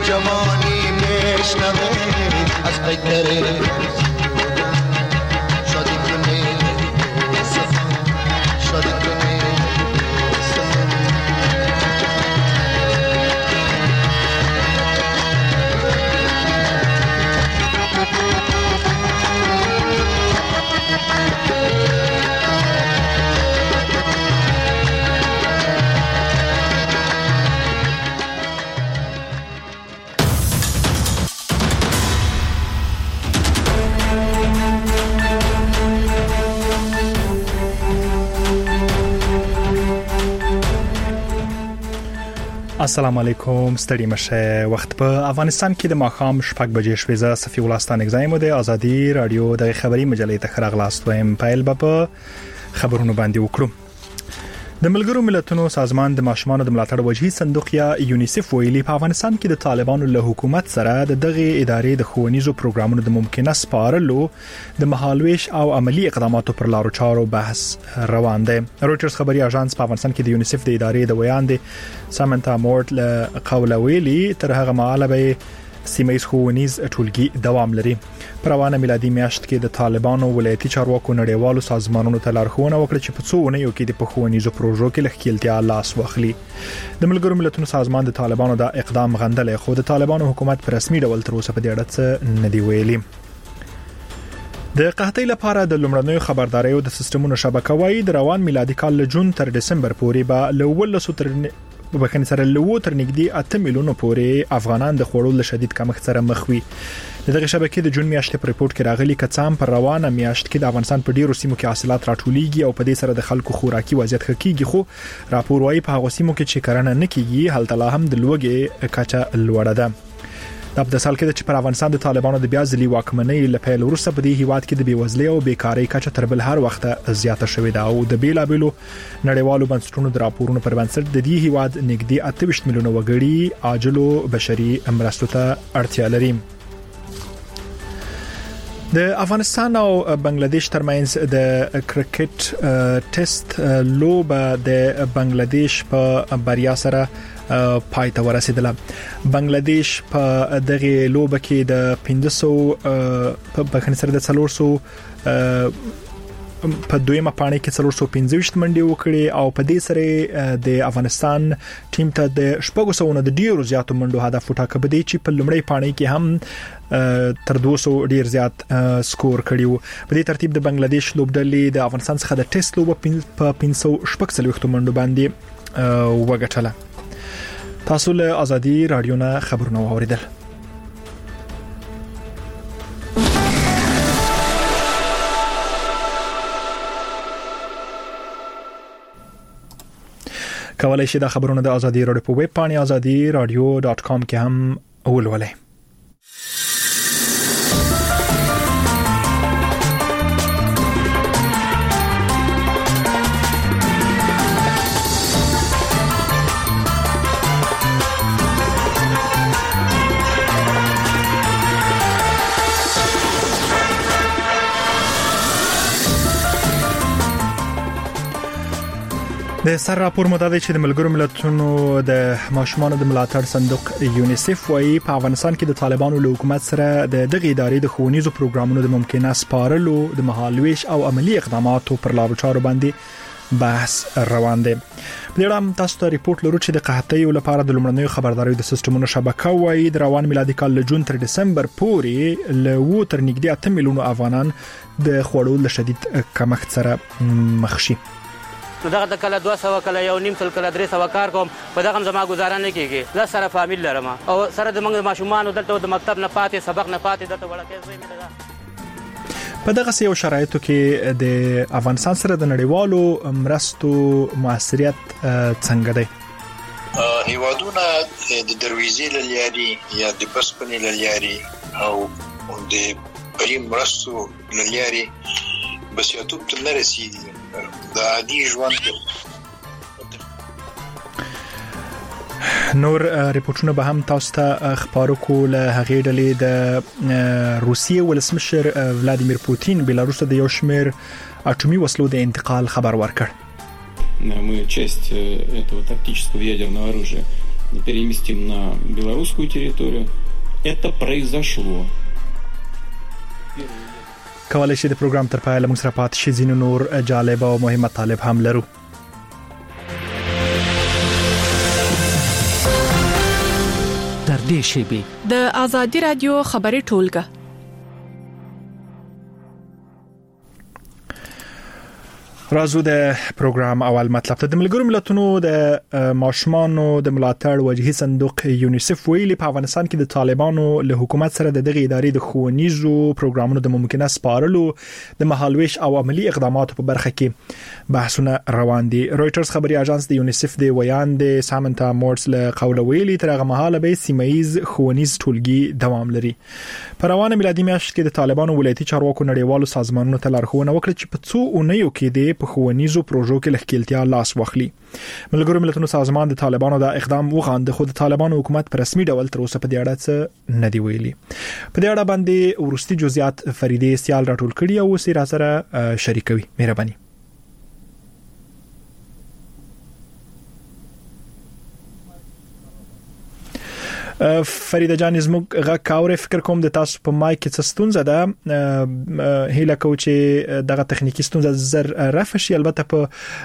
جوانی میشنوه از قیدره شادی کنه شادی کنه السلام علیکم ستړي مشه وخت په افغانستان کې د ماښام 6 بجې شوې زه صفي ولستان اگزایم د ازادي رادیو د خبري مجلې ته خراغلاست وایم پایل په خبرونو باندې وکړو د ملګرو ملتونو سازمان د ماشومانو د ملاتړ وجهي صندوق یا یونیسف ویلي په افغانستان کې د طالبانو له حکومت سره د دغه ادارې د ښوونیزو پروګرامونو د ممکنه سپارلو د مهالويش او عملی اقداماتو پر لارو چارو بحث روان دی. رويټرز خبري اژانس په افغانستان کې د یونیسف د ادارې د ویاندې سامنتا مورت له قوله ویلي تر هغه مهاله به سیمه‌ییز ښوونیز ټولګي دوام لري. پر روانه میلادي میاشت کې د طالبانو ولایتي چارواکو نړیوالو سازمانونو ته لارښوونه وکړه چې په څو ونیو کې د ښوونیزو پروژو کې لخکېلتیا لاس واخلي. د ملګرو ملتونو سازمان د طالبانو د اقدام غندلې خو د طالبانو حکومت په رسمي ډول تر اوسه په دې اړه څه نه دی ویلي. د قحطۍ لپاره د لومړنیو خبرداريو د سیستمونو شبکه وايي د روان میلادي کال له جون تر دسمبر پورې به له 12 تر وبخښنې سره له تر نږدې 8 میلیونو پورې افغانان د خوړو له شدید کمښت سره مخ وي. دغه شبکې د جون میاشتې په ریپورت کې راغلي کڅام پر روانه میاشت کې د افغانستان په ډیرو سیمو کې حاصلات راټولېږي او په دې سره د خلکو خوراکي وضعیت ښه کیږي خو راپور وايي په هغه سیمو کې چې کرنه نه کیږي هلته لا هم د لوږې کچه لوړه ده. د په سال کې چې پر افغانستان د طالبانو د بیا ځلي واکمنۍ لپاره وروسته په دې هیواد کې د بیوزلۍ او بیکاری کچه تر بل هر وخت زیاته شوې ده او د بیلابلو نړیوالو بنسټونو د راپورونو پر بنسټ د دې هیواد نږدې 28 میلیونه وګړي عاجلو بشري مرستو ته اړتیا لري. د افغانستان او بنگلاديش ترمنځ د کرکټ ټیسټ لوبه د بنگلاديش په بریا سره پای ته ورسیدله. بنگلاديش په دغه لوبه کې د 500 په بخښنې سره د 400 په دویمه پاڼه کې 425 منډي وکړي او په دې سره د افغانستان ټیم ته د 400 د ډیرو زیاتو منډو هدف وټاکه بده چې په لومړی پاڼه کې هم تر 200 ډیر زیات سکور کړیو. په دې ترتیب د بنگلاديش لوبډلې د افغانستان څخه د ټیسټ لوبه په 540 منډو باندې وګټله. تاسو له ازادي رادیو نه خبرونه واوریدل. کولای شئ د خبرونو د ازادي رادیو په ویب پاڼه azadiradio.com کې هم ولولئ. د سر راپور مطابق چې د ملګرو ملتونو د ماشومانو د ملاتړ صندوق یونیسف وايي په افغانستان کې د طالبانو له حکومت سره د دغه ادارې د ښوونیزو پروګرامونو د ممکنه سپارلو د مهالويش او عملی اقداماتو پر لارو چارو باندې بحث روان دی. په دې اړه تاسو ته ریپورت لرو چې د قحطۍ لپاره د لومړنیو خبرداريو د سیستمونو شبکه وايي د روان میلادي کال له جون تر دسمبر پورې له تر نږدې 8 میلیونو افغانان د خوړو له شدید کمښت سره مخ شي. نو دغه کله 200 کله یو نیم سل کله 300 کار کوم په دغه زما گزاره نه کیږي. زه سره فامیل لرم او سره د موږ ماشومان دلته د مکتب نه پاتې سبق نه پاتې دلته وړکې زوی مې ده. په دغه یو شرایطو کې د افغانستان سره د نړیوالو مرستو موثریت څنګه دی؟ هیوادونه د دروازې لاري یا د بسپنې لاري او د پریم مرستو لاري بسیاتوب ته نه رسیدي. د عادي ژوند نور ریپورتونه به هم تاسو ته خبرو کول. هغه ډلې د روسیې ولسمشر ولادیمیر پوتین بلاروس د یو شمېر اټومي وسلو د انتقال خبر ورکړ. Мы часть этого тактического ядерного оружия переместим на белорусскую территорию. Это произошло. کولای شي د پروګرام تر پایه موږ سره پاتې شي. ځینې نور جالب او مهم مطالب هم لرو. تر دې شیبې د آزادي رادیو خبري ټولګه راځو د پروګرام اول مطلب ته. د ملګرو ملتونو د ماشومانو د ملاتړ وجهي صندوق یونیسف ویلي په افغانستان کې د طالبانو له حکومت سره د دغه ادارې د ښوونیزو پروګرامونو د ممکنه سپارلو د مهالويش او عملی اقداماتو په برخه کې بحثونه روان دي. رويټرز خبري اژانس د یونیسف د ویاند سامنتا مورس له قوله ویلي تر هغه مهاله به سیمایز ښوونیز ټولګي دوام لري. په روانه میلادي میاشت کې د طالبانو ولایتي چارواکو نړیوالو سازمانونو ته لارښوونه وکړه چې په څو اونیو کې د په ښوونیزو پروژو کې لخکېلتیا لاس واخلي. ملګرو ملتونو سازمان د طالبانو د اقدام وغاند، خو د طالبانو حکومت په رسمي ډول تر اوسه په دې اړه څه نه دی ویلي. په دې اړه باندې ورستي جزئیات فریدې سیال راټول کړي او سره سره شریکوي. مهرباني. فریده جان زموږ غا کاوره فکر کوم د تاسو په مایک کې څه ستونزه ده، هیله کوم چې دغه تخنیکی ستونزه زر رفع شي. البته په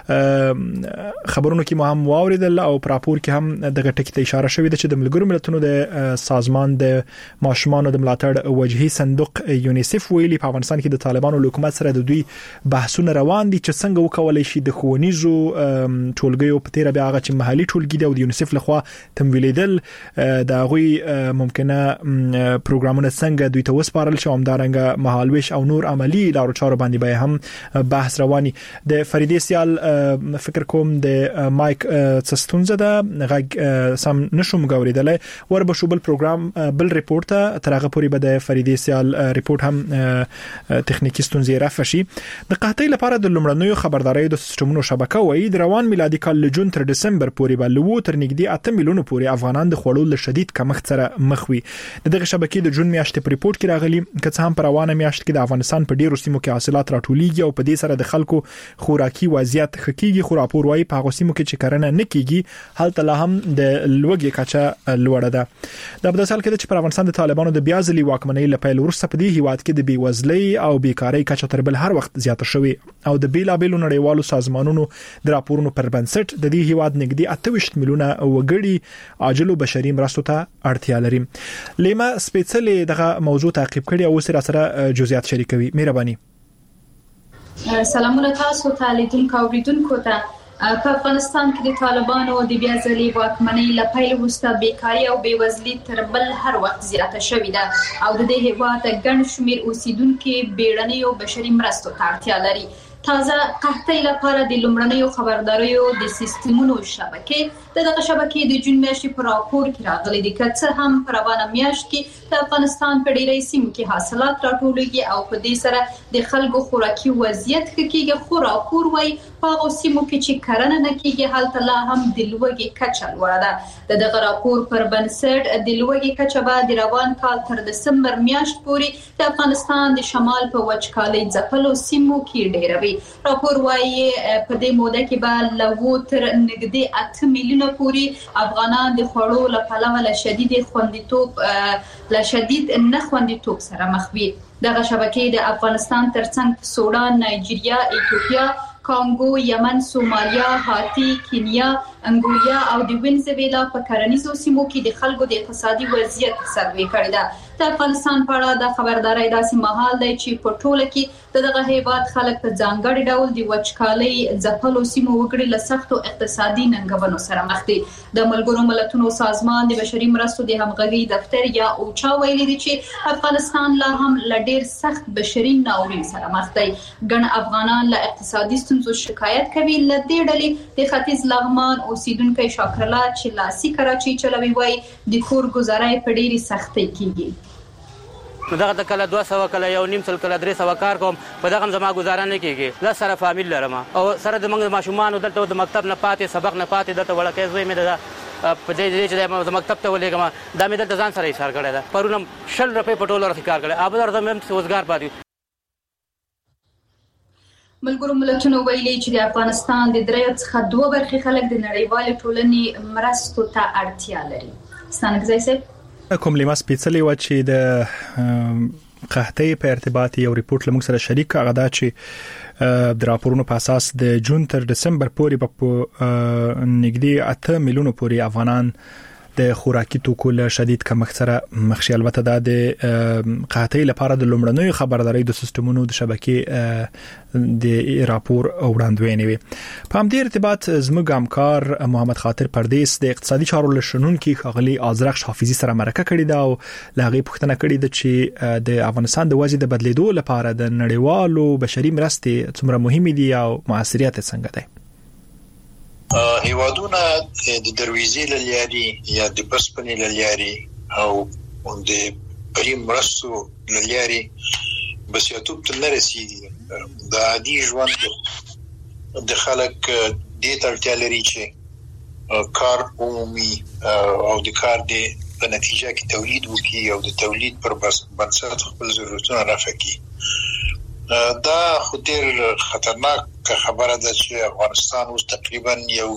خبرونو کې مو هم واوریدل او په راپور کې هم دغه ټکی ته اشاره شوې ده چې د ملګرو ملتونو د سازمان د ماشومانو د ملاتړ وجهي صندوق یونیسف ویلي په افغانستان کې د طالبانو حکومت سره د دوی بحثونه روان دي چې څنګه وکولای شي د ښوونیزو ټولګیو په تیر بیا هغه چې محلي ټولګي د یونیسف لخوا تمویلیدل د غوي ممکنه پروګرامونه څنګه دوی ته وسپارل شي، همدارنګه مهالويش او نور عملی لارو چارو باندې به هم بحث رواني. د فریدې سیال فکر کوم د مایک څستونزه ده، غږ سم نشم غوړیدل. ور به شو بل پروګرام بل ریپورت ترغه پوری به د فریدې سیال ریپورت هم تخنیکی ستونزې رافع شي. د قحطۍ لپاره د لومړنیو خبرداري د سیستمونو شبکه وایي د روان میلادي کال له جون تر دسمبر پورې به لوو تر نږدې 8 میلیونه پورې افغانان د خوړو له شدید کمښت سره مخ وي. دغه شبکې د جون میاشتې په ریپورت کې راغلي که څه هم په روانه میاشت کې د افغانستان په ډیرو سیمو کې حاصلات راټولېږي او په دې سره د خلکو خوراکي وضعیت خکېږي، خو راپور وايي په هغه سیمو کې چې کرنه نه کیږي هلته لا هم د لوږې کچه لوړه ده. د بدسال کې چې په افغانستان د طالبانو د بیا ځلي واکمنۍ لپاره ورسته په دې هیواد کې د بیوزلۍ او بیکاری کچه تر بل هر وخت زیاته شوې او د بیلابېلو نړیوالو سازمانونو د راپورونو پر بنسټ د دې هیواد نږدې 28 میلیونه وګړي عاجلو بشري مرستو ته اړتیا لري. لیما سپیڅلې دغه موضوع تعقیب کړي او سره جزئیات شریکوي. مهرباني. سلامونه تاسو ته لیدونکو او اوریدونکو ته. په افغانستان کې د طالبانو د بیا ځلي واکمنۍ لپاره وروسته بیکاری او بیوزلي تر بل هر وخت زیاته شوې ده او د دې هیواد ګڼ شمېر اوسیدونکو بیړنۍ او بشري مرستو ته اړتیا لري. تازه قحطۍ لپاره د لومړنیو خبرداریو د سیستمونو شبکې دغه شبکې د جون میاشتې په راپور کې راغلي دي که څه هم په روانه میاشت کې د افغانستان په ډیری سیمو کې حاصلات راټولېږي او په دې سره د خلکو خوراکي وضعیت ښه کېږي، خو راپور وايي په هغو سیمو کې چې کرنه نه کېږي هلته لا هم د لوږې کچه لوړه ده. د دغه راپور پر بنسټ د لوږې کچه به د روان کال تر دسمبر میاشت پورې د افغانستان د شمال په وچکالۍ ځپلو سیمو کې ډېره وي. راپور وايي په دې موده کې به لوو تر نږدې 8 میلیونه پورې افغانان د خوړو لپاره له شدید نه خوندیتوب سره مخ وي. دغه شبکې د افغانستان ترڅنګ سودان، نایجیریا، ایتوپیا، کانګو، یمن، سومالیا، هاتی، کینیا، انګولیا او د وینزویلا په کرنیزو سیمو کې د خلکو د اقتصادي وضعیت سروې کړې ده. د افغانستان په اړه د خبرداري داسې مهال دی چې په ټوله کې دغه هیواد خلک په ځانګړي ډول د وچکالۍ ځپلو سیمو وګړي له سختو اقتصادي ننګونو سره مخ دي. د ملګرو ملتونو سازمان د بشري مرستو د همغږي دفتر یا اوچا ویلي دی چې افغانستان لا هم له ډېر سخت بشري ناورین سره مخ دی. ګڼ افغانان له اقتصادي ستونزو شکایت کوي. له دې ډلې د ختیځ لغمان اوسیدونکو شاکرلا چې لاسي کراچي چلوي وای د کور گزارای په ډېری سختۍ کېږي. نو دغه کله 200 کله 1.5 کله 300 کار کوم په دغه زما گزاره نه کیږي. لا سره فامیل لرم او سره د موږ ماشومان دلته د مکتب نه پاتې سبق نه پاتې دلته وړکې زوی مې ده په دې چې د مکتب ته ولېګم دا مې دلته ځان سره ایثار کړی ده. پرونم 60 روپۍ په ټوله ورته کار کړی ابد ورته مې روزګار پاتې. ملګرو ملتونو ویلي چې د افغانستان د 3/2 خلک د نړیوال ټولنې مرستو ته اړتیا لري. ستانګزای صاحب کوم لمس پیڅلې و چې د قحطۍ په ارتباط یو ریپورت لمغ سره شریک غدا چې د راپورونو په اساس د جون تر دسمبر پورې په نږدې 8 میلیون پورې افغانان د خوراکي توکو له شدید کمښت سره مخ شي. البته د قحطۍ لپاره د لومړنیو خبرداري د سیستمونو د شبکې د راپور وړاندوینې وي. په همدې ارتباط زموږ همکار محمد خاطر پردیس د اقتصادي چارو لشنونکو خغلی آذرخش حافظي سره مرکه کړې ده او لاغي پوښتنه کړې ده چې د افغانستان د وضع د بدلیدو لپاره د نړیوالو بشري مرستې څومره مهمه دي او موثریت څنګه ده. هیوادونه د درویزې لاري یا د بسپنې لاري او د پریم مرستو لاري بسیاتوب ته نه رسیږي. د عادي ژوند د خلک د تړتیا لري چې کار عمومي او د کار د په نتیجه کې تولید وکړي او د تولید پر بنسټ خپل ضرورتونه رافع کړي. دا خو ډېر خطرناک خبره ده چې افغانستان اوس تقریبا یو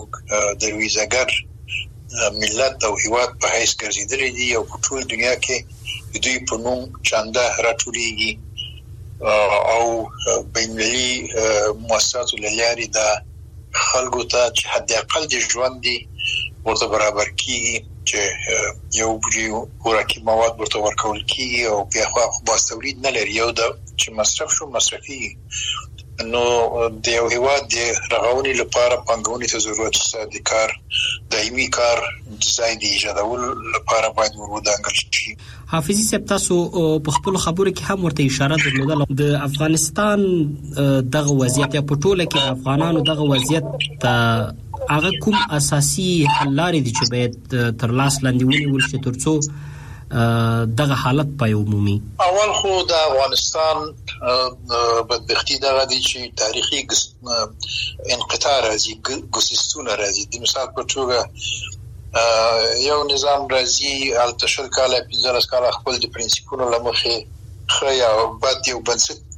درویزګر ملت او هیواد په حیث ګرځیدلی دی او په ټول دنیا کې د دوی په نوم چانده راټولیږي او بینالمللي مؤسساتو له لارې د خلکو ته چې حد اقل د ژوند دی ورته برابر کیږي چې یو خوراکي مواد ورته ورکول کیږي او بیا خو باز تولید نه لري. یو د چې مصرف شو مصرفي نو د یو هیواد د رغونې لپاره پنګونې ته ضرورت شته. د کار دایمي کار ځای دی ایجادول لپاره باید ورودانګل شي. حافظي صاحب تاسو په خپل خبرو کې هم ورته اشاره درلوده د افغانستان دغه وضعیت په ټوله کې افغانانو دغه وضعیت هغه کوم اساسي حل لري چې باید تر لاس لاندې ونیول شي ترڅو دغه حالت په عمومي. اول خو د افغانستان بدبختی دغه دي چې تاریخي انقطاع راځي ګوسستونه راځي. د مثال په توګه یو نظام راځي التشل کاله 15 کاله خپل د پرنسپونو لمخې خیا او بعد یو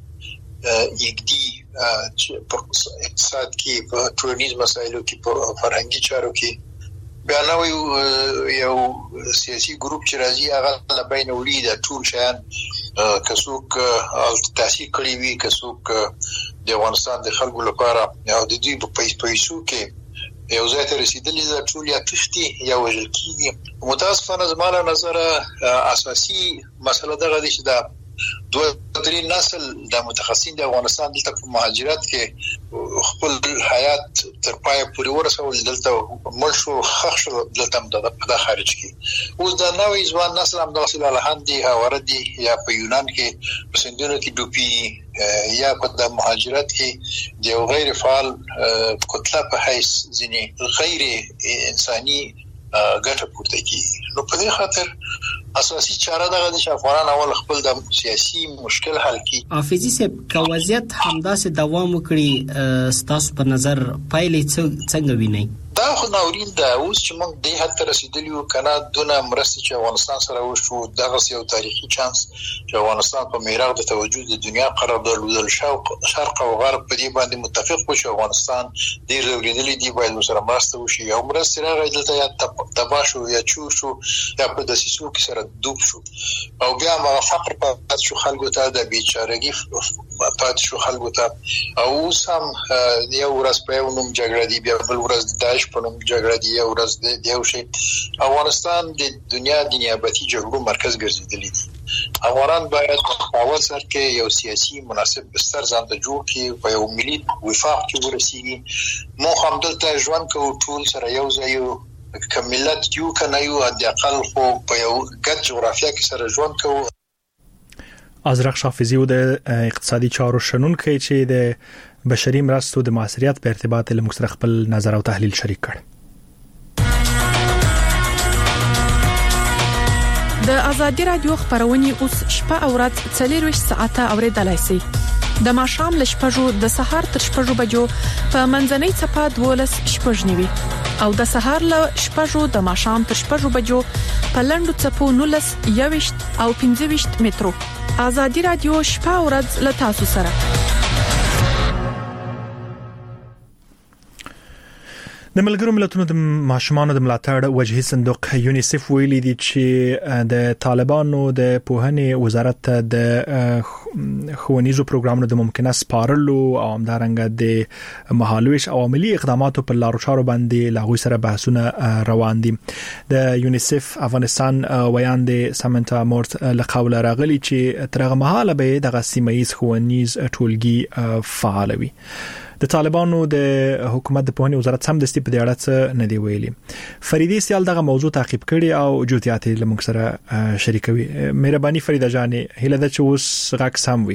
بنسټ یګدي چې په اقتصاد کې په ټولنیز مسایلو کې په فرهنګي چارو کې بیا نو یو سیاسي ګروپ چې راځي هغه له بین وړي د ټول شیان کڅوک تحصیل کړی وي کڅوک د افغانستان د خلکو لپاره او د دوی په پیسو کې یو ځای ته رسیدلی د ټول یا تختی یا وجل کیږي. متاسفانه زموږ نظر اساسي مسله دغه دي چې دا 2-3 نسل د متخصصین د افغانستان دلته په مهاجرت کې خپل حیات تر پای پورې ورسول دلته مرشو خښ دلته د خارج کې اوس د نوې ځوان نسل هم د وسیله الهندي اوردي یا په یونان کې په سندونو کې ډوپی یا په مهاجرت کې د غیر فعال کتله په حیث ځینې غیر انساني ګټه پورته کیږي. نو په دې خاطر اساسي چاره دغه چې افغانان اول خپل د سیاسي مشکل حل کړي. حافظي صاحب که وضعیت همداسې دوام وکړي ستاسو په نظر پایلې څنګه وینئ؟ دا خو ناورین ده. اوس چې موږ دې حد ته رسیدلی یو کنه دونه مرستې چې افغانستان سره وشو دغه یو تاریخي چانس چې افغانستان په میراث د توجه د دنیا قرار درلودل شرق او غرب په دې باندې متفق وو چې افغانستان ډیر ضروري دی باید سره مرسته وشي. یو مرسته راغی دلته یا تباشو یا چور شو یا په دسیسو کې سره دوب شو او بیا ما فقر پات شو خلکو ته د بیچارهګي پات شو خلکو ته او سم یو ورځ په نوم جګړه دی بیا بل ورځ داعش په نوم جګړه دی یو ورځ دی یو شی. افغانستان د دنیا د نیابتي جګړو مرکز ګرځیدلی دی. افغانان باید په اول سر کې یو سیاسي مناسب بستر ځان ته جوړ کړي په یو ملي وفاق کې ورسیږي. مو هم دلته ژوند کوو ټول سره یو ځای کملت یو کنه یو د اقل خو په یو ګډ جغرافیه کې سره ژوند کوو. آذرخش حافظي د اقتصادي چارو شنونکي چې د بشري مرستو د موثریت په ارتباط له مخ خپل نظر او تحلیل شریک کړ. د ازادي رادیو خبرونه اوس شپه او ورځ 24 ساعته اوریدلای شئ. د ماښام ل شپږو د سهار تر شپږو بجو په منځنۍ چپه 12 شپږنیوي او د سهار ل شپږو د ماښام تر شپږو بجو په لندو چپو 19 21 او 15 مترو. ازادي رادیو شپه او ورځ ل تاسو سره. د ملګرو ملتونو د ماشومانو د ملاتړ وجهي صندوق یونیسف ویلي دی چې د طالبانو د پوهنې وزارت د ښوونیزو پروګرامونو د ممکنه سپارلو او همدارنګه د مهالويش او عملی اقداماتو په لارو چارو باندې لاغوي سره بحثونه روان دي. د یونیسف افغانستان ویاندې سامنتا مورت لقوله راغلي چې ترغه مهاله به د سیمایي ښوونیز ټولګي فعال وي. د طالبانو د حکومت د پوهنې وزارت هم د دې په اړه څه نه دی ویلي. فریدي سیال دغه موضوع تعقیب کړي او جزئیات یې لمونږ سره شریکوي. مهرباني فریده جانې هله د چوس غاک سم وي.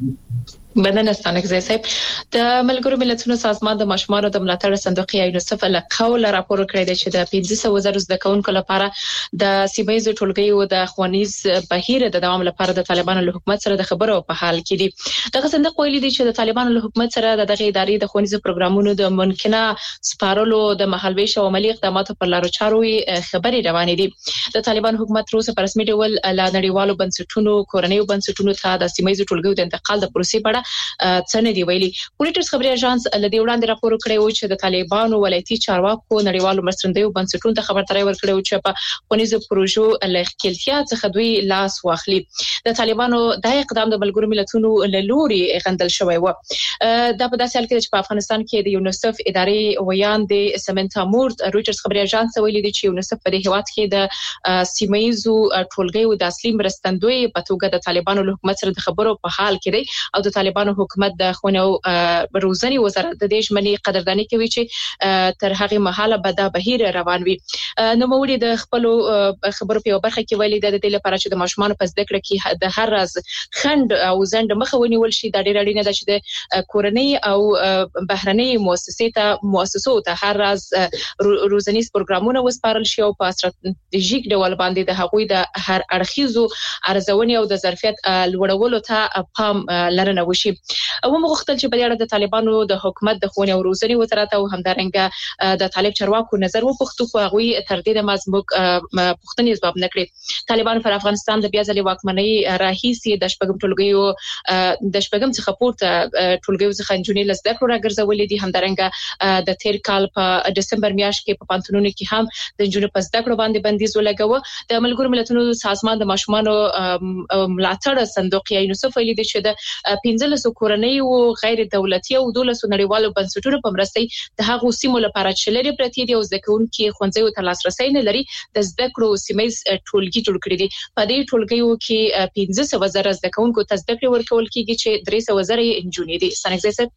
بدن استانګزی صاحب د ملګرو ملتونو سازمان د ماشومانو د ملاتړ صندوق یونیسف له قوله راپور کړی دی چې د 15,000 زده کوونکو لپاره د سیمایي ټولګي او د ښوونیز بهیر د دوام لپاره د طالبانو له حکومت سره د خبرو په حال کې دي. دغه صندوق ویلي دی چې د طالبانو له حکومت سره دغه ادارې د ښوونیز پروګرامونو د ممکنه سپارلو د مهالويش او عملی اقداماتو پر لارو چارو خبري روانې دي. د طالبان حکومت روسه په رسمي ډول له نړیوالو بنسټونو کورنیو بنسټونو ته د سیمایي ټولګي د انتقال د پروسې په اړه څنګه دی ویلي. پولیټرز خبري اژانس لدی وړاندې راپور کړی و چې د طالبانو ولایتي چارواکو نړیوالو مرستندویو بنسټونو ته خبرتري ورکړی و چې په ښوونیزو پروژو له خپلتیا څخه دوی لاس واخلي. د طالبانو د اقدام د ملګرو ملتونو له لوري غندل شوی و. دا په داسې حال کې چې په افغانستان کې د یونیسف ادارې ویاندې سامنتا مورت رويټرز خبري اژانس ویلي دی چې یونیسف په دې هیواد کې د سیمایي ټولګي او د اصلي مرستندوی په توګه د طالبانو له حکومت سره د خبرو په حال کې دی او د طالبانو حکومت د ښوونې او روزنې وزارت د دې ژمنې قدرداني کوي چې تر هغه مهاله به دا بهیر روان وي. نو موري د خپل خبرو په برخه کې ویلي د دې لپاره چې د ماشومان په زده کړه کې د هر راز خند او زند مخه ونیول شي. د ډېر اړینه ده چې د کورنۍ او بهرنۍ مؤسسو ته هر راز روزنیز پروګرامونه وسپارل شي او په استراتیژیک ډول باندې د هغوی د هر اړخیزو ارزونې او د ظرفیت لوړولو ته پام لرنه وشي. او موږ غوښتل چې په اړه د طالبانو د حکومت د ښوونې او روزنې وزارت او همدارنګه د طالب چارواکو نظر وپوښتو خو هغه تر دې د مزموک پوښتنې ځواب نکړي. طالبان پر افغانستان د بیا ځلې واکمنۍ راهیسي د شپږم ټولګي د شپږم څخه پورته ټولګي څخه انجونې لزده کړو راګرځولې دي. همدارنګه د تیر کال په دسمبر میاشت کې په پانتونونو کې هم د انجونې په زده کړو باندې بندیز ولګاوه. د ملګرو ملتونو سازمان د ماشومانو ملاتړ صندوق یونیسف ویلي دی چې د 15 کورنۍ او غیر دولتي او 12 نړیوالو بنسټونو په مرسته د هغو سیمو لپاره چې لري پرتی دي او ځکهونکي خوندزیو ته لاسرسي نه لري د زده کړو سیمایي ټولګي جوړ کړی دي. په دې ټولګیو کې 15,000 زده کوونکو ته زده کړې ورکول کیږي چې 300,000 انجونې دي. سنګزي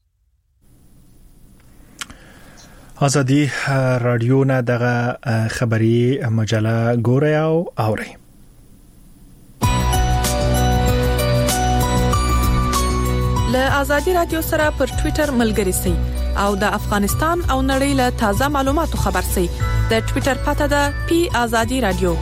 ازادي رادیو نه دغه خبري مجله ګوري او اوري. له ازادي رادیو سره پر ټوئیټر ملګري سئ او د افغانستان او نړۍ له تازه معلوماتو خبر سئ. د ټوئیټر پته ده @azadi radio.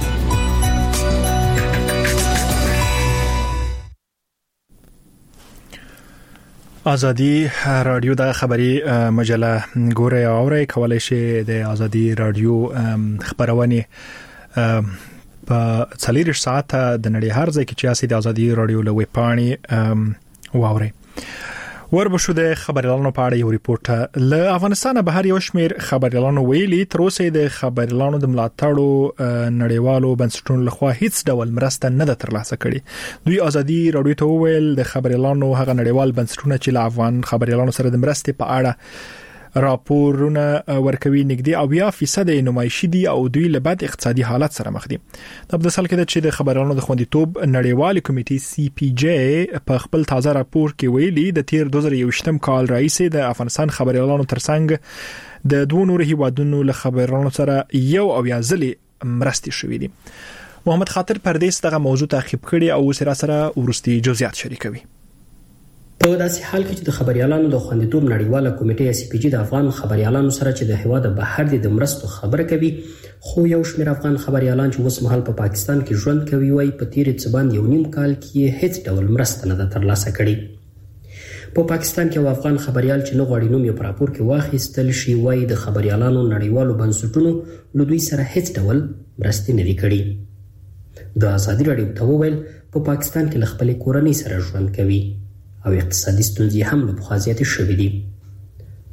ازادي رادیو د خبري مجله ګوري او اوري. کولای شئ د ازادي رادیو خبرونه په 24 ساعت د نړۍ هر ځای کې چې اسې د ازادي رادیو له ویب پاڼې واوري. وربشو د خبريالانو په اړه یو ریپورت له افغانستان بهر یو شمیر خبريالانو ویلي تر اوسه د خبريالانو د ملاتړو نړیوالو بنسټونو لخوا هیڅ ډول مرسته نه ده ترلاسه کړې. دوی ازادي رادیو ته ویل د خبريالانو هغه نړیوال بنسټونه چې له افغان خبريالانو سره د مرستې په اړه راپورونه ورکوي نږدې او 10% نمایشي دي او دوی له بد اقتصادي حالت سره مخ دي. د بدسل کې چې د خبرونو د خوندیتوب نړیوال کمیټې CPJ په خپل تازه راپور کې ویلي د تیر 2021 کال رئیس د افغانستان خبريالانو ترڅنګ د دوه نور هیوادونو له خبرونو سره یو او یا ځلې مرستې شوې دي. محمد خاطر پردیس دغه موضوع تعقیب کړي او سره ورستي جزئیات شریکوي. په داسې حال کې چې د خبريالانو د خوندیتوب نړیواله کمیټه CPJ د افغان خبريالانو سره چې د هیواد بهر د مرستو خبره کوي خو یو شمېر افغان خبريالان چې اوس مهال په پاکستان کې ژوند کوي وای په تیر څبان یو نیم کال کې هیڅ ډول مرسته نه ترلاسه کړي. په پاکستان کې افغان خبريال چې نو غوړي نوم یې په راپور کې واخیستل شي وای د خبريالانو نړیوالو بنسټونو له دوی سره هیڅ ډول مرستې نه کړي. د ازادي رادیو ته وویل په پاکستان کې خپل کورنۍ سره ژوند کوي او اقتصادي ستونزې هم له بخازياتي شوې دي.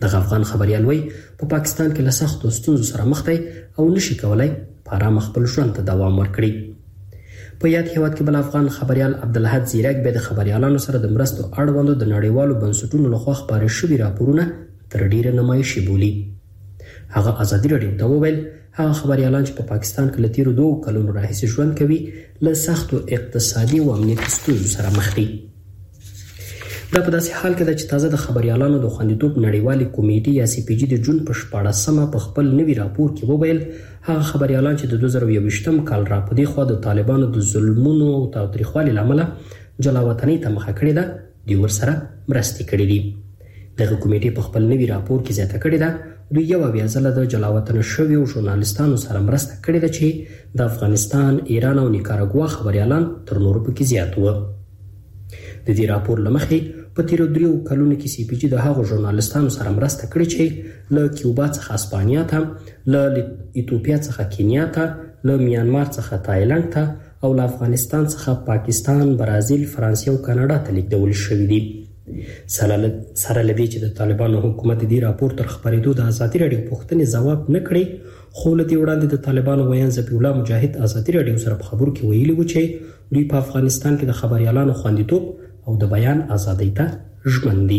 د افغان خبريال وی په پاکستان کې له سختو ستونزو سره مخ دی او نشي کولای په آرام خپل ژوند ته دوام ورکړي. په یاد هیواد کې بل افغان خبريال عبدالحد زیرک به د خبريالانو سره د مرستو اړوندو د نړیوالو بنسټونو لخوا خبري شوي راپورونه تر ډیره نمایشي بولي. هغه ازادي رادیو ته وویل هغه خبريالان چې په پاکستان کې له تیرو 2 کلونو راهیسې ژوند کوي له سختو اقتصادي او امنیتي ستونزو سره مخ دي. دا په داسې حال کې ده چې تازه د خبريالانو د خوندیتوب نړیوالې کمیټې یا سی پی جی د جون په 14مه په خپل نوي راپور کې وویل هغه خبريالان چې د 2021م کال را پدې خو د طالبانو د ظلمونو او تاوتریخوالي لامل جلاوطنۍ ته مخه کړې ده دوی ورسره مرستې کړې دي. دغه کمیټې په خپل نوي راپور کې زیاته کړې ده دوی یو بیا ځله د جلاوطن شویو ژورنالیستانو سره مرسته کړې ده چې د افغانستان، ایران او نیکاراګوا خبريالان تر نورو پکې زیات وو. د دې راپور لمخې په تیرو 3 کلونو کې سی پی جی د هغو ژورنالیستانو سره مرسته کړې چې له کیوبا څخه اسپانیا ته، له ایتوپیا څخه کینیا ته، له میانمار څخه تایلند ته او له افغانستان څخه پاکستان، برازیل، فرانسې او کاناډا ته لیږدول شوي دي. سره لدې چې د طالبانو حکومت دې راپور تر خبرېدو د ازادي رادیو پوښتنې ځواب نه کړي خو له دې وړاندې د طالبانو ویان ذبیح الله مجاهد ازادي رادیو سره په خبرو کې ویلي و چې دوی په افغانستان کې د خبريالانو خوندیتوب او د بیان ازادۍ ته ژمن دي.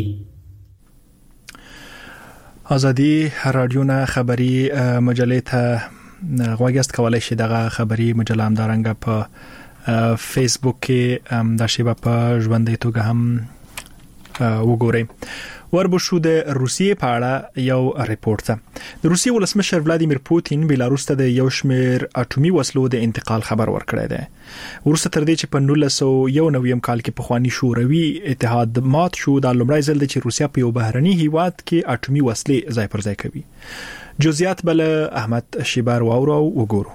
ازادي رادیو نه خبري مجلې ته غوږیست کولای شي دغه خبري مجله همدارنګه په فیسبوک کې د شیبه په ژوندۍ توګه هم وګورئ. وربشو د روسیې په اړه یو ریپورت ده. د روسیې ولسمشر ولادیمیر پوتین بیلاروس ته د یو شمېر اټومي وسلو د انتقال خبر ورکړی دی. ورسته تر دې چې په 1991 کال کې پخوانی شوروي اتحاد مات شو د لومړي ځل چې روسیا په یو بهرني هیواد کې اټومي وسلې ځای پر ځای کوي. جزئیات بل احمد شیبار واورو وګورو.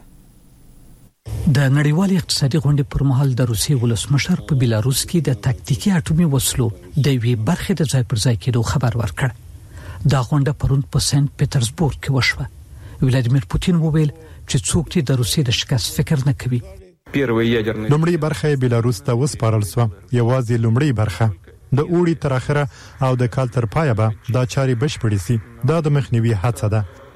د نړیوال اقتصادي غونډې پر مهال د روسیې ولسمشر په بیلاروس کې د تاکتیکي اټومي وسلو د وی برخې د ځای پر ځای کېدو خبر ورکړ. دا غونډه پرون په سنت پټرزبورګ کې وشوه. ولادیمیر پوتین وویل چې څوک چې د روسیې د شکست فکر نه کوي. لومړی برخه بیلاروس ته وسپارل شو. یوازې لومړی برخه د اوړي تر اخره او د کال تر پایه به دا چاري بشپړې سي. دا د مخنیوي هڅه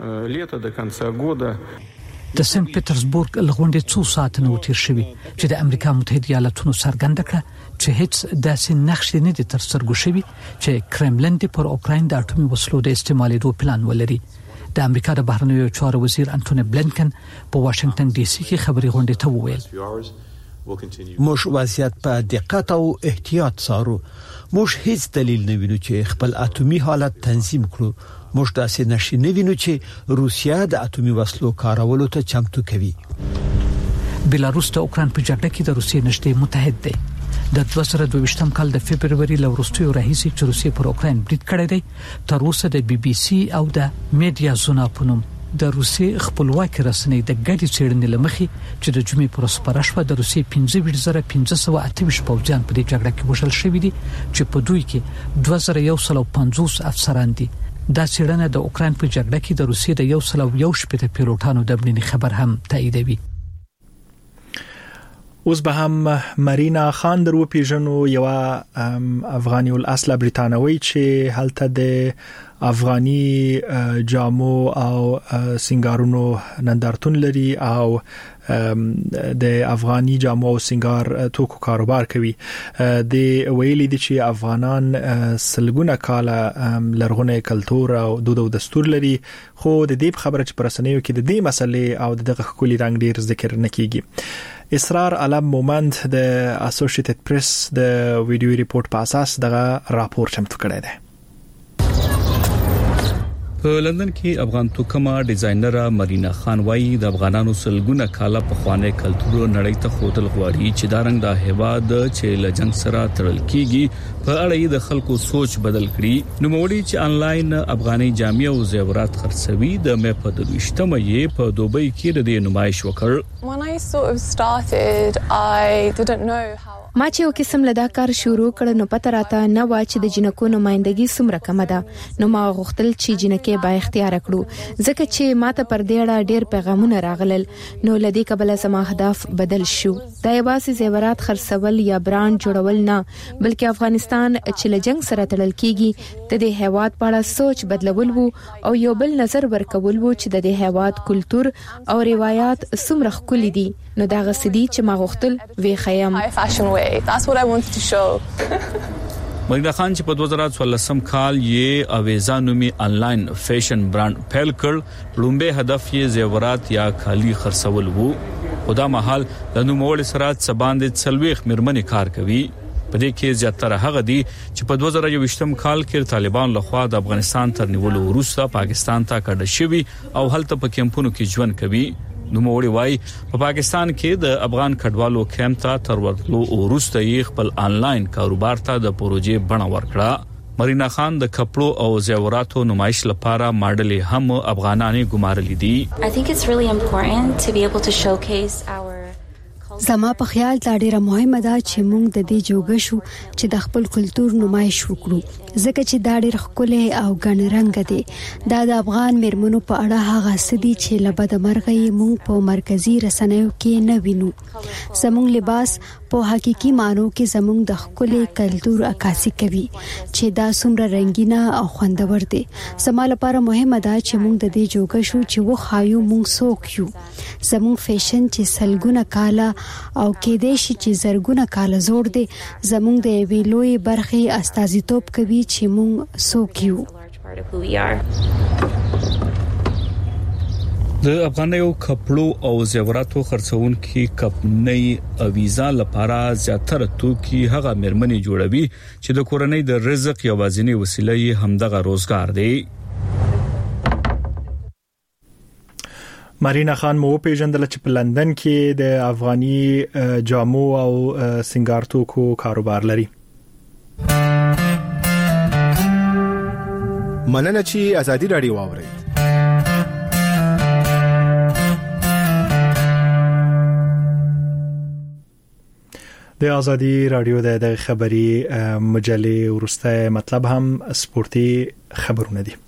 ده. د سنت پټرزبورګ لغونډې 2 ساعتونه وتیر شوي چې د امریکا متحده ایالاتونو څرګنده کړه چې هیڅ داسې نقش نه دي تر سترګو شوی چې کرملن د پر اوکراین د اټومي وسلو د استعمالولو پلان ولري. د امریکا د بهرنیو چارو وزیر انټونی بلینکن په واشنگټن ډي سي کې خبري غونډې ته وویل موږ وضعیت په دقت او احتیاط څارو. موږ هیڅ دلیل نه وینو چې خپل اټومي حالت تنظیم کړو. موږ داسې نشي نه وینو چې روسیا د اټومي وسلو کارولو ته چمتو کوي. بیلاروس د اوکراین په جګړه کې د روسیې نږدې متحد دی. د 2022م کال د فبرवरी لورستیو راهیسې چې روسیې پر اوکراین برید کړی دی تر اوسه د بي بي سي او د میډیا زونا په نوم د روسیې خپلواکي رسنۍ د ګډي څېړنې لمخې چې د جمعې پر ورځ شوه د روسیې 15,528 پوځیان په دې جګړه کې وژل شوي دي چې په دوی کې 2150 افسران دي. دا څېړنه د اوکراین په جګړه کې د روسیې د 111 پیلوټانو د مړینې خبر هم تاییدوي. اوس به هم مرینا خان درو پیژنو یو افغاني الاصل بریتانوي چې هلته د افغاني جامو او سنگارونو نندارتون لري او د افغاني جامو او سنگار توکو کاروبار کوي. د ویلي دي چې افغانان سلګونه کاله لرغونه کلتور او دود او دستور لري خو د دې خبره چې پرسنیو کې د دې مسلې او دغه خولي رنگ ډیر ذکر نه کیږي. اسرار علم مومند د اسوسییټډ پریس د ویډیو ریپورت په اساس دغه راپور چمتو کړی دی. په لندن کې افغان توکمه ډیزاینر مرینا خان وايي د افغانانو سلګونه کاله په خوانه کلتور نړۍ ته خودل غواړي چې دا رنګ د هیواد چې لجنګ سره تړل کیږي په اړه د خلکو سوچ بدل کړي. نو موړي چې انلاین افغاني جامع او زیورات خرڅوي د مې په 22مه یې په دوبۍ کې د نمایش وکړ. ما چې یو قسم لدا کار شروع کړ نو پته راته نه و چې د جنکو نمائندګي څومره کم ده نو ما غوښتل چې جنکه با اختیار کړو ځکه چې ماته پر دې اړه ډېر پیغامونه راغلل نو لدی قبل سما هدف بدل شو دا یوازې زیورات خرڅول یا برانډ جوړول نه بلکې افغانستان چې له جنگ سره تړل کیږي د دې هیواد په اړه سوچ بدلول وو او یو بل نظر ورکول وو چې د دې هیواد کلچر او روایت څومره ښکلي دي نو دا غسدي چې ما غوښتل وی خیم That's what I wanted to show. مرینا خان چې په 2014 کال یې اویزا نومي انلاین فیشن برانډ پیل کړ لومبه هدف یې زیورات یا خالی خرڅول وو خدا مهال د نوموړ سره څباندې څلويخ مرمنې کار کوي په دې کې زیاتره هغه دي چې په 2020 کال کې طالبان لخوا د افغانستان تر نیولو وروسته پاکستان ته کډه شوی او هلته په کیمپونو کې ژوند کوي نو موړي وای په پاکستان کې د افغان کډوالو کیمپ ته تر ورتلو وروسته یې خپل انلاین کاروبار ته د پروژې بڼه ورکړه مرینا خان د کپړو او زیوراتو نمایش لپاره ماډل هم افغانانه ګمارلې دي I think it's really important to be able to showcase our زما په خیال دا ډیره مهمه ده چې موږ د دې جوګه شو چې د خپل کلچر نمایش وکړو ځکه چې دا ډیر ښکلی او ګڼ رنګ دی دا د افغان میرمنو په اړه هغه سدي چې لبد مرغې موږ په مرکزی رسنیو کې نه وینو زموږ لباس په حقيقي معنی کې زموږ د ښکلی کلچر عکاسي کوي چې دا څومره رنگینه او خوندور دی زما لپاره مهمه ده چې موږ د دې جوګه شو چې وخایو موږ څوک یو زموږ فیشن چې سلګونه کاله او کې دې شي چې زرګونه کال زوړ دي زموږ د ویلوي برخې استازیتوب کوي چې موږ څوک یو د افغانیو کپړو او زیوراتو خرڅونکو کمپنۍ ویزا لپاره زیاتره توکي هغه مرمنې جوړوي چې د کورنۍ د رزق یوازینی وسیله یې همدغه روزګار دی مرینا خان مو پیژندل چې په لندن کې د افغاني جامو او سنگار توکو کاروبار لري مننه چې ازادي رادیو واوري د ازادي رادیو د خبري مجلې ورسته مطلب هم سپورتي خبرونه دي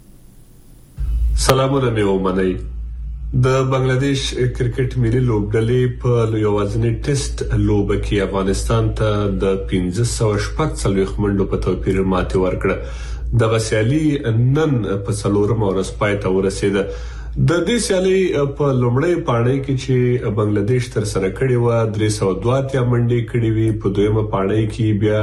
سلامونه مې ومنئ د بنگلاديش کرکټ ملي لوبډلې په یوازینی ټیسټ لوبه کې افغانستان ته د 1540 منډو په توپیر ماته ورکړه د غسیالي نن په څلورم ورځ پای ته ورسیده د دې سیالي په لومړی پاڼې کې چې بنگلاديش تر سره کړی و 302 منډې کړې وي په دویمه پاڼې کې بیا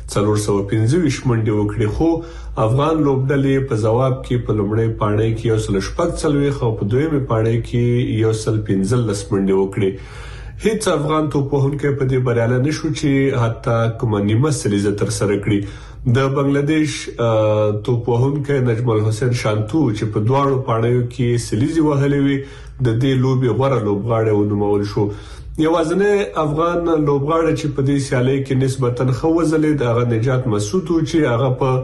425 منډې وکړي خو افغان لوبډلې په جواب کې په لومړی پاڼې کې یو سل شپږ څلوي خو په دویمه پاڼې کې یو سل 15 منډې وکړي هیڅ افغان توپوهونکو په دې بریاله نشو چې حتی کومه نیمه سلیزه تر سره کړي د بنگلاديش توپوهونکو نجم الحسین شانتو چې په دواړو پاڼو کې سلیزي وهلې وي د دې لوبي غوړه لوبغاړي ونومول شو یوازنه افغان لوبغاړي چې په دې سیالي کې نسبتاً خوځلې د نجات مسعود چې هغه په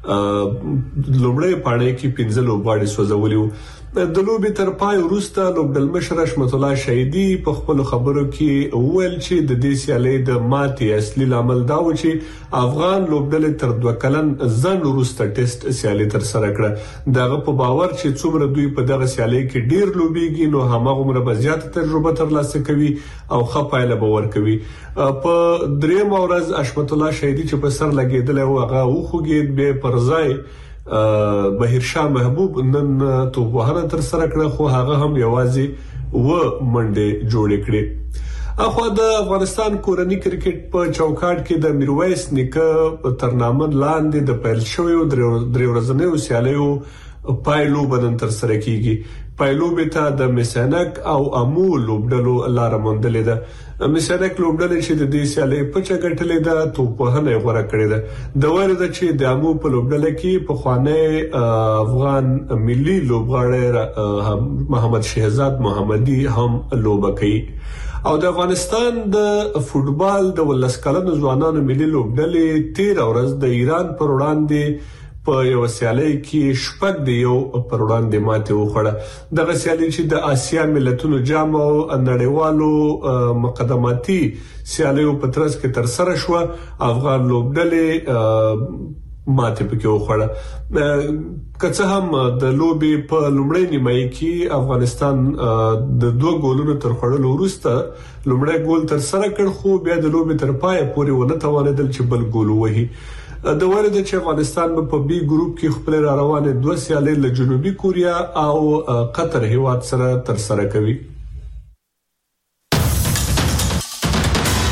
لومړی پاڼې کې 15 لوبغاړي سوځولیو د لوبي تر پای وروسته لوبډل مشر رحمت الله شهیدی په خپل خبرو کې ویل چې د دې سیالي د ماتې اصلي عامل دا و چې افغان لوبډل تر 2 کلن ځن وروسته ټیسټ سیالي تر سره کړه دغه په باور چې څومره دوی په دغه سیالي کې ډیر لوبيږي نو همغه به زیات تجربه ترلاسه کوي او خپایله باور کوي په دریم ورځ رحمت الله شهیدی چې په سر لګیدل او هغه وخوګید به پرځای بهرشاه محبوب نن توپوهنه تر سره کړه خو هغه هم یوازې و منډه جوړ کړي اخو د افغانستان کورنۍ کرکټ په چوکاټ کې د میرویس نیکه تر نامه لاندې د پیل شوی درې ورځې سیالیو پایلو بدن تر سره کیږي پایلو به ته د مسنک او امو لوبډلو لار مونډلې ده مسنک لوبډلې چې د دې سیالي په چګټلې ده توپوهنه غوړه کړې ده د ورده چې د امو په لوبډلې کې په خوانه افغان ملي لوبغاړي محمد شهزاد محمدي هم لوبه کوي او د افغانستان د فوتبال د ولسکلن ځوانانو ملي لوبډلې 13 ورځ د ایران پر وړاندې په یو سیالي کې شپږ د یو پر وړاندې ماته وخوړه دغه سیالي چې د آسیا ملتونو جام او نړیوالو مقدماتي سیالیو په ترڅ کې تر سره شو افغان لوبډلې ماته پکې وخوړه کڅه هم د لوبي په لومړۍ نیمایي کې افغانستان د 2 ګولونو تر خړلو وروسته لومړی ګول تر سره کړ خو بیا د لوبي تر پای پورې ونه توانېدل چې بل ګول وهي د ورته چې افغانستان په بي ګروپ کې خپل روانه 2 سیالۍ له جنوبي کوریا او قطر هیواد سره تر سره کوي